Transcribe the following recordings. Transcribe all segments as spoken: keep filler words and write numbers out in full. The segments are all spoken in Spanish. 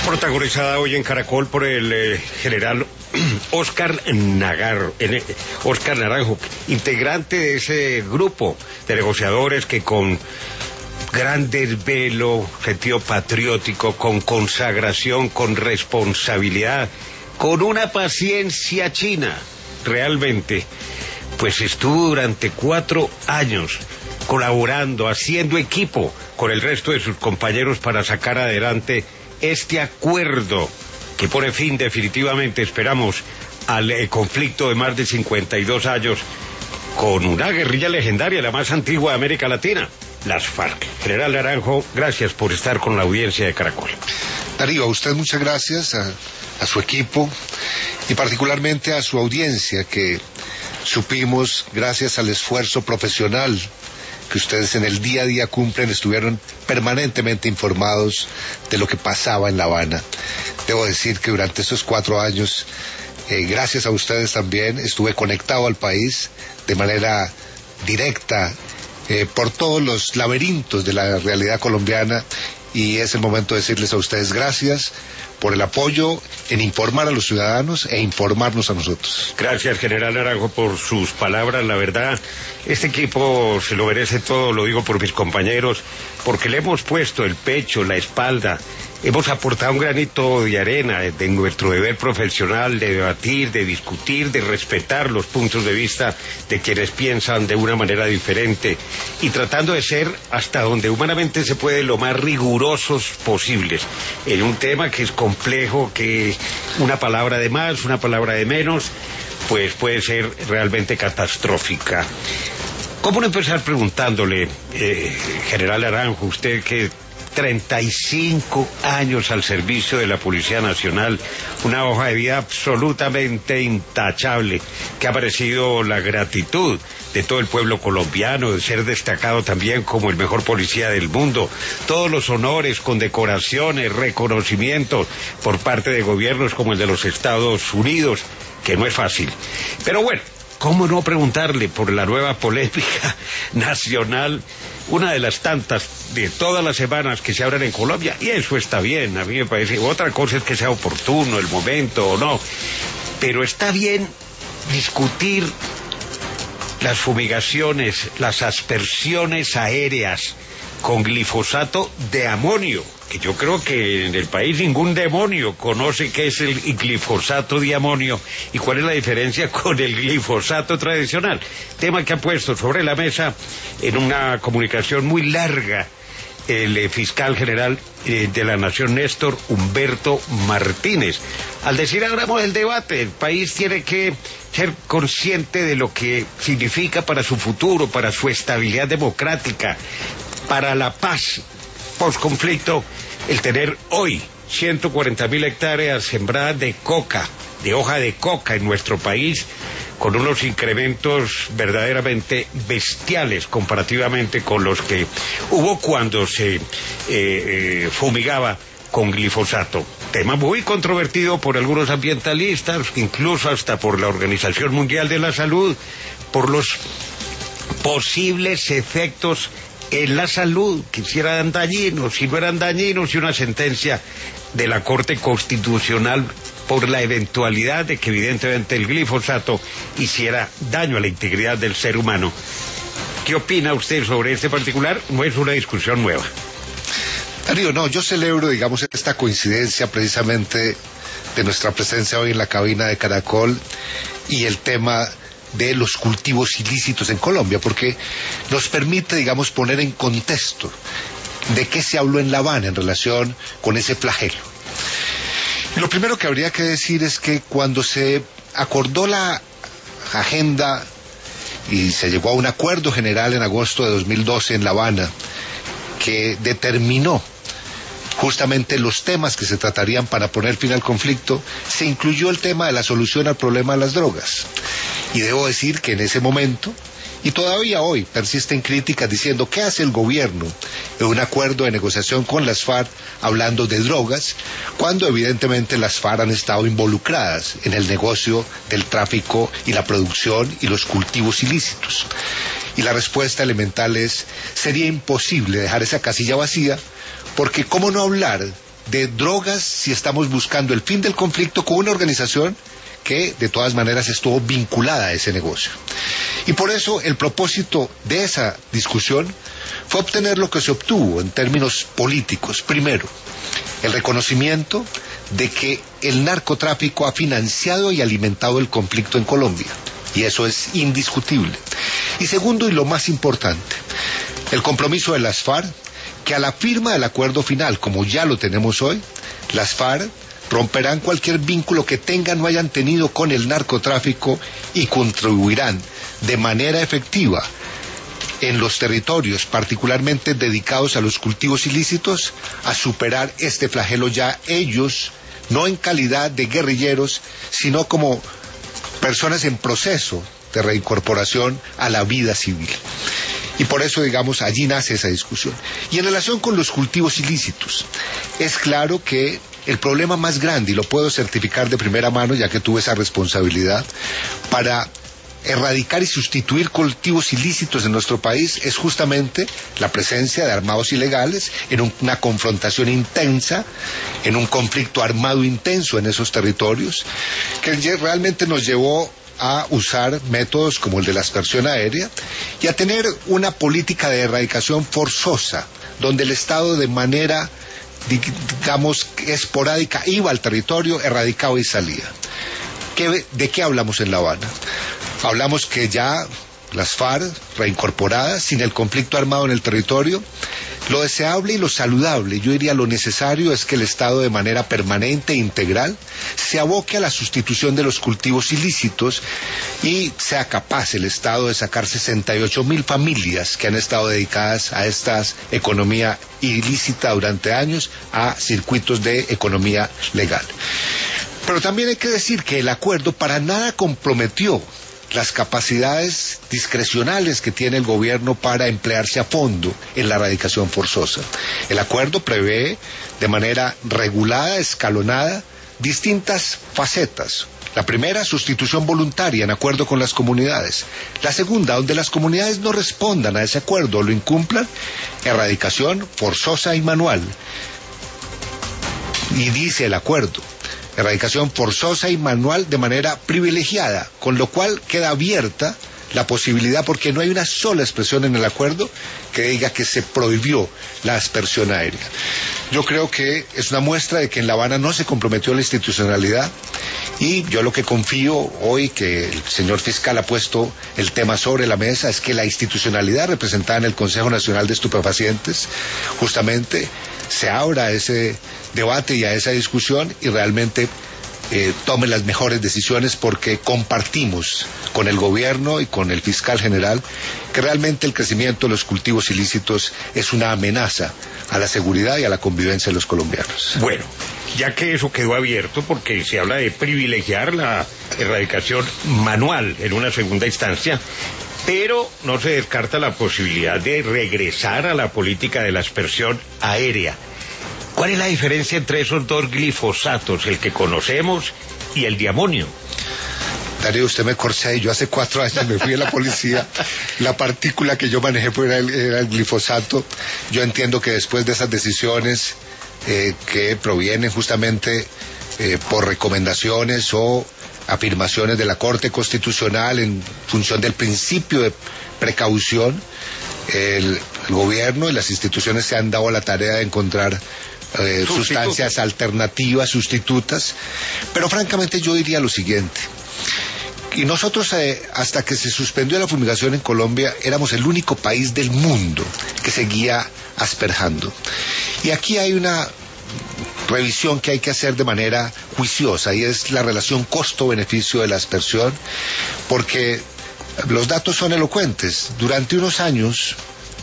Protagonizada hoy en Caracol por el eh, general Oscar Nagar, eh, Oscar Naranjo, integrante de ese grupo de negociadores que con gran desvelo, sentido patriótico, con consagración, con responsabilidad, con una paciencia china, realmente, pues estuvo durante cuatro años colaborando, haciendo equipo con el resto de sus compañeros para sacar adelante este acuerdo que pone fin definitivamente, esperamos, al eh, conflicto de más de cincuenta y dos años con una guerrilla legendaria, la más antigua de América Latina, las FARC. General Naranjo, gracias por estar con la audiencia de Caracol. Darío, a usted muchas gracias, a, a su equipo y particularmente a su audiencia, que supimos, gracias al esfuerzo profesional que ustedes en el día a día cumplen, estuvieron permanentemente informados de lo que pasaba en La Habana. Debo decir que durante estos cuatro años, eh, gracias a ustedes también, estuve conectado al país de manera directa eh, por todos los laberintos de la realidad colombiana, y es el momento de decirles a ustedes gracias por el apoyo en informar a los ciudadanos e informarnos a nosotros. Gracias, general Naranjo, por sus palabras. La verdad, este equipo se lo merece todo, lo digo por mis compañeros, porque le hemos puesto el pecho, la espalda, hemos aportado un granito de arena de nuestro deber profesional, de debatir, de discutir, de respetar los puntos de vista de quienes piensan de una manera diferente, y tratando de ser, hasta donde humanamente se puede, lo más rigurosos posibles, en un tema que es complejo, que una palabra de más, una palabra de menos, pues puede ser realmente catastrófica. ¿Cómo no empezar preguntándole, eh, general Naranjo, usted que treinta y cinco años al servicio de la Policía Nacional, una hoja de vida absolutamente intachable, que ha merecido la gratitud de todo el pueblo colombiano, de ser destacado también como el mejor policía del mundo, todos los honores, condecoraciones, reconocimientos por parte de gobiernos como el de los Estados Unidos, que no es fácil. Pero bueno, ¿cómo no preguntarle por la nueva polémica nacional, una de las tantas de todas las semanas que se abren en Colombia? Y eso está bien, a mí me parece. Otra cosa es que sea oportuno el momento o no, pero está bien discutir las fumigaciones, las aspersiones aéreas con glifosato de amonio, que yo creo que en el país ningún demonio conoce qué es el glifosato de amonio y cuál es la diferencia con el glifosato tradicional. Tema que ha puesto sobre la mesa en una comunicación muy larga el eh, fiscal general eh, de la Nación, Néstor Humberto Martínez. Al decir abramos el debate, el país tiene que ser consciente de lo que significa para su futuro, para su estabilidad democrática, para la paz posconflicto, el tener hoy ciento cuarenta mil hectáreas sembradas de coca, de hoja de coca en nuestro país, con unos incrementos verdaderamente bestiales comparativamente con los que hubo cuando se eh, eh, fumigaba con glifosato. Tema muy controvertido por algunos ambientalistas, incluso hasta por la Organización Mundial de la Salud, por los posibles efectos en la salud, que si eran dañinos, si no eran dañinos, y una sentencia de la Corte Constitucional por la eventualidad de que evidentemente el glifosato hiciera daño a la integridad del ser humano. ¿Qué opina usted sobre este particular? No es una discusión nueva. Darío, no, yo celebro, digamos, esta coincidencia precisamente de nuestra presencia hoy en la cabina de Caracol y el tema de los cultivos ilícitos en Colombia, porque nos permite, digamos, poner en contexto de qué se habló en La Habana en relación con ese flagelo. Y lo primero que habría que decir es que cuando se acordó la agenda y se llegó a un acuerdo general en agosto de dos mil doce en La Habana, que determinó justamente los temas que se tratarían para poner fin al conflicto, se incluyó el tema de la solución al problema de las drogas. Y debo decir que en ese momento, y todavía hoy, persisten críticas diciendo ¿qué hace el gobierno en un acuerdo de negociación con las FARC hablando de drogas, cuando evidentemente las FARC han estado involucradas en el negocio del tráfico y la producción y los cultivos ilícitos? Y la respuesta elemental es, sería imposible dejar esa casilla vacía, porque ¿cómo no hablar de drogas si estamos buscando el fin del conflicto con una organización que de todas maneras estuvo vinculada a ese negocio. Y por eso el propósito de esa discusión fue obtener lo que se obtuvo en términos políticos. Primero, el reconocimiento de que el narcotráfico ha financiado y alimentado el conflicto en Colombia, y eso es indiscutible. Y segundo, y lo más importante, el compromiso de las FARC, que a la firma del acuerdo final, como ya lo tenemos hoy, las FARC romperán cualquier vínculo que tengan o hayan tenido con el narcotráfico y contribuirán de manera efectiva en los territorios particularmente dedicados a los cultivos ilícitos a superar este flagelo ya ellos, no en calidad de guerrilleros, sino como personas en proceso de reincorporación a la vida civil. Y por eso, digamos, allí nace esa discusión. Y en relación con los cultivos ilícitos, es claro que el problema más grande, y lo puedo certificar de primera mano, ya que tuve esa responsabilidad, para erradicar y sustituir cultivos ilícitos en nuestro país, es justamente la presencia de armados ilegales en una confrontación intensa, en un conflicto armado intenso en esos territorios, que realmente nos llevó a usar métodos como el de la aspersión aérea y a tener una política de erradicación forzosa, donde el Estado de manera, digamos, esporádica iba al territorio, erradicaba y salía. ¿Qué, ¿De qué hablamos en La Habana? Hablamos que ya las FARC reincorporadas, sin el conflicto armado en el territorio, lo deseable y lo saludable, yo diría lo necesario, es que el Estado de manera permanente e integral se aboque a la sustitución de los cultivos ilícitos y sea capaz el Estado de sacar sesenta y ocho mil familias que han estado dedicadas a esta economía ilícita durante años a circuitos de economía legal. Pero también hay que decir que el acuerdo para nada comprometió las capacidades discrecionales que tiene el gobierno para emplearse a fondo en la erradicación forzosa. El acuerdo prevé de manera regulada, escalonada, distintas facetas. La primera, sustitución voluntaria en acuerdo con las comunidades. La segunda, donde las comunidades no respondan a ese acuerdo o lo incumplan, erradicación forzosa y manual. Y dice el acuerdo, erradicación forzosa y manual de manera privilegiada, con lo cual queda abierta la posibilidad, porque no hay una sola expresión en el acuerdo que diga que se prohibió la aspersión aérea. Yo creo que es una muestra de que en La Habana no se comprometió la institucionalidad, y yo lo que confío hoy que el señor fiscal ha puesto el tema sobre la mesa es que la institucionalidad representada en el Consejo Nacional de Estupefacientes justamente se abra a ese debate y a esa discusión y realmente eh, tome las mejores decisiones, porque compartimos con el gobierno y con el fiscal general que realmente el crecimiento de los cultivos ilícitos es una amenaza a la seguridad y a la convivencia de los colombianos. Bueno, ya que eso quedó abierto, porque se habla de privilegiar la erradicación manual en una segunda instancia, pero no se descarta la posibilidad de regresar a la política de la aspersión aérea. ¿Cuál es la diferencia entre esos dos glifosatos, el que conocemos y el de amonio? Darío, usted me corcha y yo hace cuatro años me fui a la policía. La partícula que yo manejé fue era el, era el glifosato. Yo entiendo que después de esas decisiones eh, que provienen justamente eh, por recomendaciones o afirmaciones de la Corte Constitucional en función del principio de precaución, el, el gobierno y las instituciones se han dado la tarea de encontrar eh, sustancias alternativas, sustitutas, pero francamente yo diría lo siguiente. Y nosotros, eh, hasta que se suspendió la fumigación en Colombia, éramos el único país del mundo que seguía asperjando. Y aquí hay una revisión que hay que hacer de manera juiciosa, y es la relación costo-beneficio de la aspersión, porque los datos son elocuentes. Durante unos años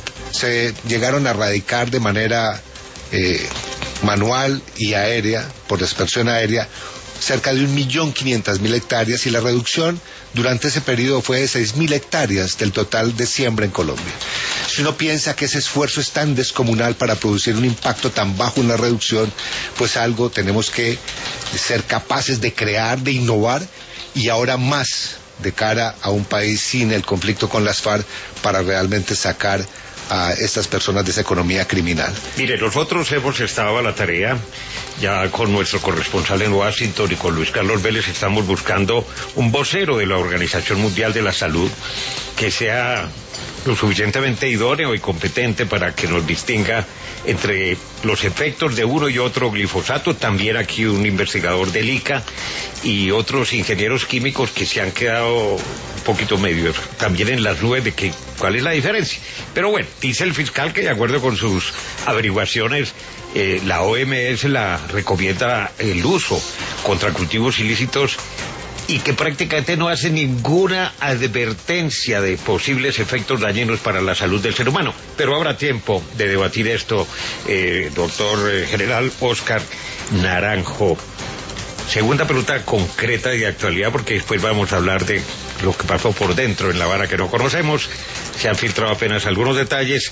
se llegaron a erradicar de manera eh, manual y aérea, por aspersión aérea, cerca de un millón quinientas mil hectáreas, y la reducción durante ese periodo fue de seis mil hectáreas del total de siembra en Colombia. Si uno piensa que ese esfuerzo es tan descomunal para producir un impacto tan bajo en la reducción, pues algo tenemos que ser capaces de crear, de innovar, y ahora más de cara a un país sin el conflicto con las FARC, para realmente sacar a estas personas de esa economía criminal. Mire, nosotros hemos estado a la tarea, ya con nuestro corresponsal en Washington y con Luis Carlos Vélez estamos buscando un vocero de la Organización Mundial de la Salud que sea lo suficientemente idóneo y competente para que nos distinga entre los efectos de uno y otro glifosato. También aquí un investigador del I C A y otros ingenieros químicos que se han quedado un poquito medio también en las nubes de que cuál es la diferencia. Pero bueno, dice el fiscal que de acuerdo con sus averiguaciones eh, la O M S la recomienda el uso contra cultivos ilícitos y que prácticamente no hace ninguna advertencia de posibles efectos dañinos para la salud del ser humano. Pero habrá tiempo de debatir esto, eh, doctor eh, general Oscar Naranjo. Segunda pregunta concreta y de actualidad, porque después vamos a hablar de lo que pasó por dentro en La Habana que no conocemos. Se han filtrado apenas algunos detalles.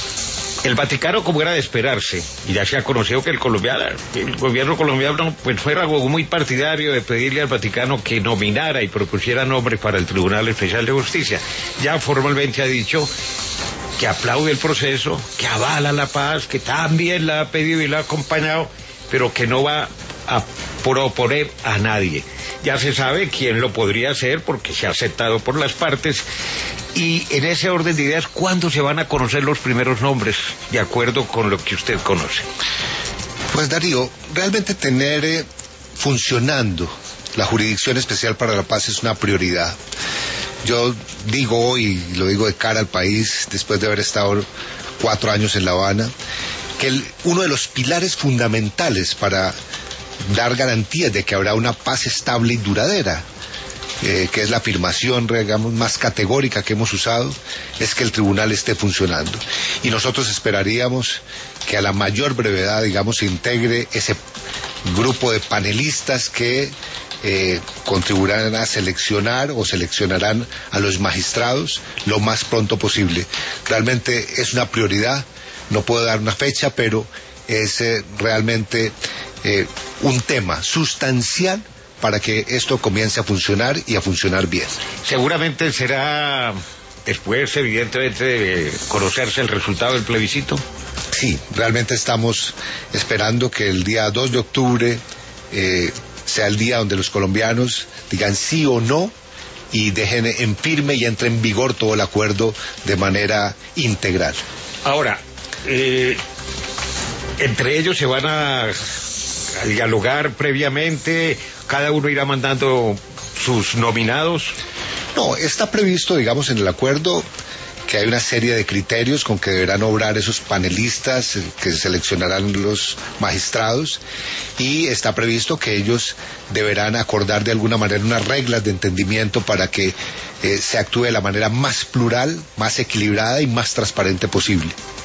El Vaticano, como era de esperarse, y ya se ha conocido que el colombiano, el gobierno colombiano pues fuera algo muy partidario de pedirle al Vaticano que nominara y propusiera nombres para el Tribunal Especial de Justicia. Ya formalmente ha dicho que aplaude el proceso, que avala la paz, que también la ha pedido y la ha acompañado, pero que no va a proponer a nadie. Ya se sabe quién lo podría hacer porque se ha aceptado por las partes. Y en ese orden de ideas, ¿cuándo se van a conocer los primeros nombres, de acuerdo con lo que usted conoce? Pues Darío, realmente tener eh, funcionando la Jurisdicción Especial para la Paz es una prioridad. Yo digo hoy, y lo digo de cara al país, después de haber estado cuatro años en La Habana, que el, uno de los pilares fundamentales para dar garantías de que habrá una paz estable y duradera, Eh, que es la afirmación, digamos, más categórica que hemos usado, es que el tribunal esté funcionando. Y nosotros esperaríamos que a la mayor brevedad, digamos, se integre ese grupo de panelistas que eh, contribuirán a seleccionar o seleccionarán a los magistrados lo más pronto posible. Realmente es una prioridad, no puedo dar una fecha, pero es eh, realmente eh, un tema sustancial para que esto comience a funcionar y a funcionar bien. Seguramente será después, evidentemente, de conocerse el resultado del plebiscito. Sí, realmente estamos esperando que el día dos de octubre eh, sea el día donde los colombianos digan sí o no y dejen en firme y entre en vigor todo el acuerdo de manera integral. Ahora, eh, entre ellos se van a, a dialogar previamente. ¿Cada uno irá mandando sus nominados? No, está previsto, digamos, en el acuerdo que hay una serie de criterios con que deberán obrar esos panelistas que seleccionarán los magistrados y está previsto que ellos deberán acordar de alguna manera unas reglas de entendimiento para que eh, se actúe de la manera más plural, más equilibrada y más transparente posible.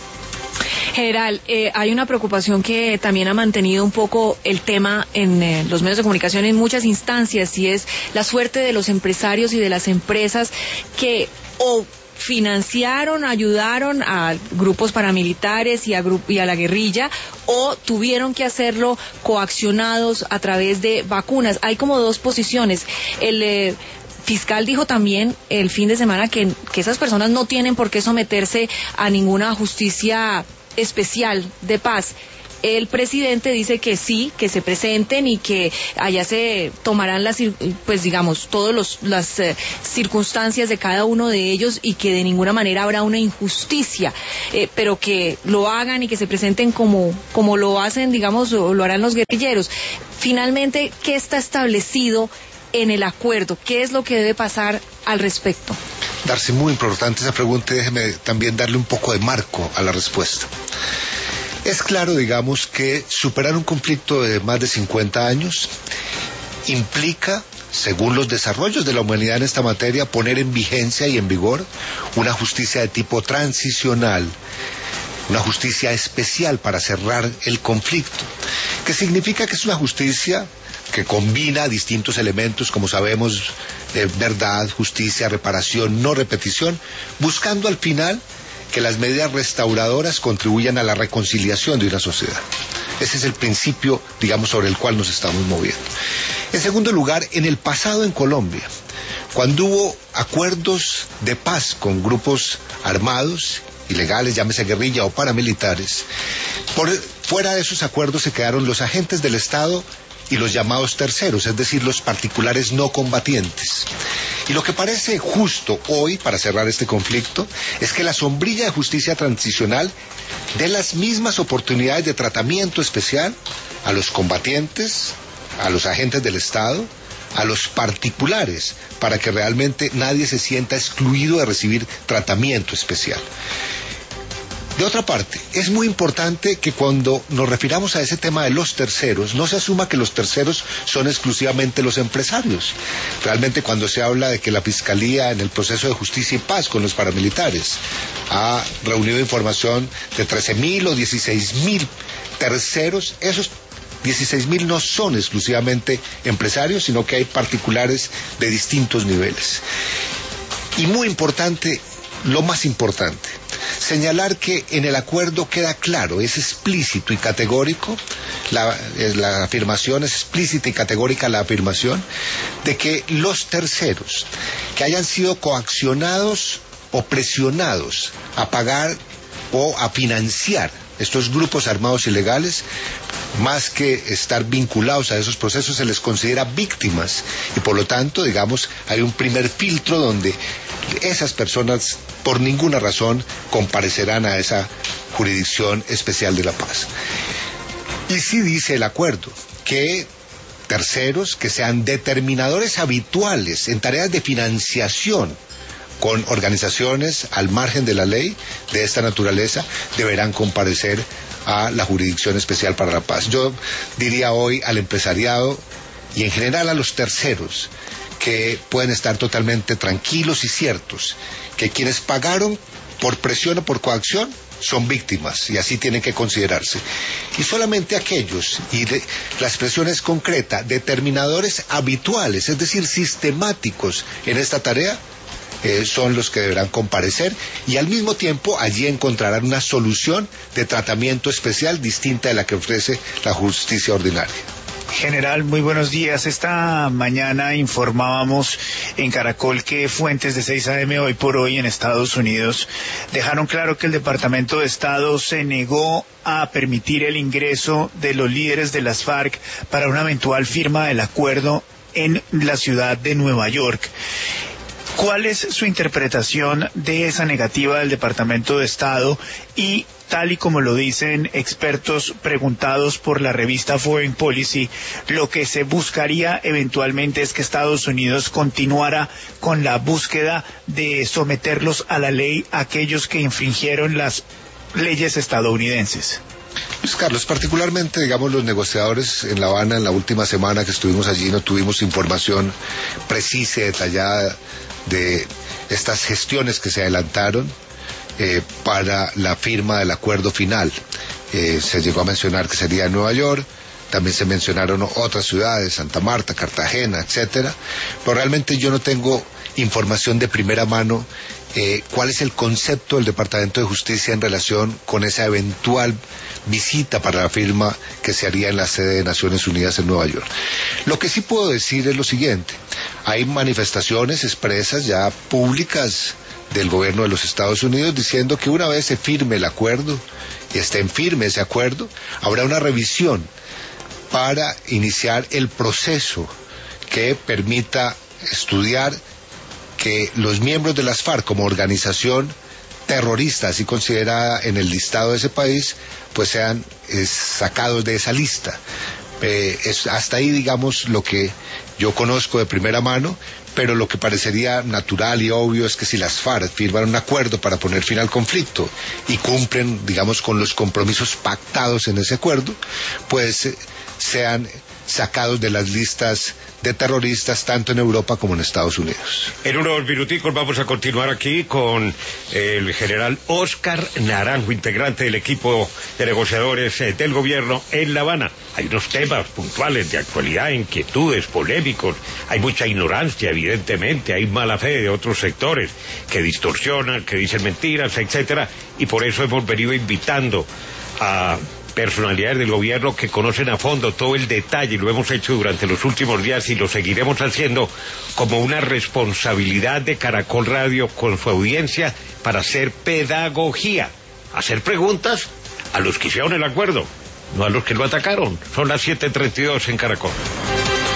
General, eh, hay una preocupación que también ha mantenido un poco el tema en eh, los medios de comunicación en muchas instancias y es la suerte de los empresarios y de las empresas que o financiaron, ayudaron a grupos paramilitares y a, gru- y a la guerrilla o tuvieron que hacerlo coaccionados a través de vacunas. Hay como dos posiciones. El eh, fiscal dijo también el fin de semana que, que esas personas no tienen por qué someterse a ninguna justicia especial de paz. El presidente dice que sí, que se presenten y que allá se tomarán las, pues digamos, todas los, las eh, circunstancias de cada uno de ellos y que de ninguna manera habrá una injusticia, eh, pero que lo hagan y que se presenten como, como lo hacen, digamos, o lo harán los guerrilleros. Finalmente, ¿qué está establecido en el acuerdo? ¿Qué es lo que debe pasar al respecto? Darcy, muy importante esa pregunta y déjeme también darle un poco de marco a la respuesta. Es claro, digamos, que superar un conflicto de más de cincuenta años implica, según los desarrollos de la humanidad en esta materia, poner en vigencia y en vigor una justicia de tipo transicional, una justicia especial para cerrar el conflicto, que significa que es una justicia que combina distintos elementos, como sabemos, eh, verdad, justicia, reparación, no repetición, buscando al final que las medidas restauradoras contribuyan a la reconciliación de una sociedad. Ese es el principio, digamos, sobre el cual nos estamos moviendo. En segundo lugar, en el pasado en Colombia, cuando hubo acuerdos de paz con grupos armados ilegales, llámese guerrilla o paramilitares. Por fuera de esos acuerdos se quedaron los agentes del Estado y los llamados terceros, es decir, los particulares no combatientes. Y lo que parece justo hoy, para cerrar este conflicto, es que la sombrilla de justicia transicional dé las mismas oportunidades de tratamiento especial a los combatientes, a los agentes del Estado, a los particulares, para que realmente nadie se sienta excluido de recibir tratamiento especial. De otra parte, es muy importante que cuando nos refiramos a ese tema de los terceros, no se asuma que los terceros son exclusivamente los empresarios. Realmente cuando se habla de que la Fiscalía en el proceso de justicia y paz con los paramilitares ha reunido información de trece mil o dieciséis mil terceros, esos dieciséis mil no son exclusivamente empresarios, sino que hay particulares de distintos niveles. Y muy importante, lo más importante, señalar que en el acuerdo queda claro, es explícito y categórico, la, la afirmación es explícita y categórica la afirmación de que los terceros que hayan sido coaccionados o presionados a pagar o a financiar estos grupos armados ilegales, más que estar vinculados a esos procesos, se les considera víctimas y por lo tanto, digamos, hay un primer filtro donde esas personas por ninguna razón comparecerán a esa jurisdicción especial de la paz. Y sí dice el acuerdo que terceros que sean determinadores habituales en tareas de financiación con organizaciones al margen de la ley de esta naturaleza deberán comparecer a la Jurisdicción Especial para la Paz. Yo diría hoy al empresariado y en general a los terceros que pueden estar totalmente tranquilos y ciertos que quienes pagaron por presión o por coacción son víctimas y así tienen que considerarse. Y solamente aquellos, y de, la expresión es concreta, determinadores habituales, es decir, sistemáticos en esta tarea, Eh, son los que deberán comparecer y al mismo tiempo allí encontrarán una solución de tratamiento especial distinta de la que ofrece la justicia ordinaria. General, muy buenos días. Esta mañana informábamos en Caracol que fuentes de seis A M hoy por hoy en Estados Unidos dejaron claro que el Departamento de Estado se negó a permitir el ingreso de los líderes de las FARC para una eventual firma del acuerdo en la ciudad de Nueva York. ¿Cuál es su interpretación de esa negativa del Departamento de Estado? Y tal y como lo dicen expertos preguntados por la revista Foreign Policy, lo que se buscaría eventualmente es que Estados Unidos continuara con la búsqueda de someterlos a la ley a aquellos que infringieron las leyes estadounidenses. Luis Carlos, particularmente, digamos, los negociadores en La Habana en la última semana que estuvimos allí no tuvimos información precisa y detallada de estas gestiones que se adelantaron eh, para la firma del acuerdo final. Eh, se llegó a mencionar que sería en Nueva York, también se mencionaron otras ciudades, Santa Marta, Cartagena, etcétera, pero realmente yo no tengo información de primera mano eh, cuál es el concepto del Departamento de Justicia en relación con esa eventual visita para la firma que se haría en la sede de Naciones Unidas en Nueva York. Lo que sí puedo decir es lo siguiente: hay manifestaciones expresas ya públicas del gobierno de los Estados Unidos diciendo que una vez se firme el acuerdo y esté en firme ese acuerdo, habrá una revisión para iniciar el proceso que permita estudiar que los miembros de las FARC como organización terrorista, así considerada en el listado de ese país, pues sean eh, sacados de esa lista. Eh, es hasta ahí, digamos, lo que yo conozco de primera mano, pero lo que parecería natural y obvio es que si las FARC firman un acuerdo para poner fin al conflicto y cumplen, digamos, con los compromisos pactados en ese acuerdo, pues eh, sean sacados de las listas de terroristas tanto en Europa como en Estados Unidos. En unos minuticos vamos a continuar aquí con el general Óscar Naranjo, integrante del equipo de negociadores eh, del gobierno en La Habana. Hay unos temas puntuales de actualidad, inquietudes, polémicos, hay mucha ignorancia, evidentemente, hay mala fe de otros sectores que distorsionan, que dicen mentiras, etcétera, y por eso hemos venido invitando a personalidades del gobierno que conocen a fondo todo el detalle, y lo hemos hecho durante los últimos días y lo seguiremos haciendo como una responsabilidad de Caracol Radio con su audiencia para hacer pedagogía, hacer preguntas a los que hicieron el acuerdo, no a los que lo atacaron. Son las siete treinta y dos en Caracol.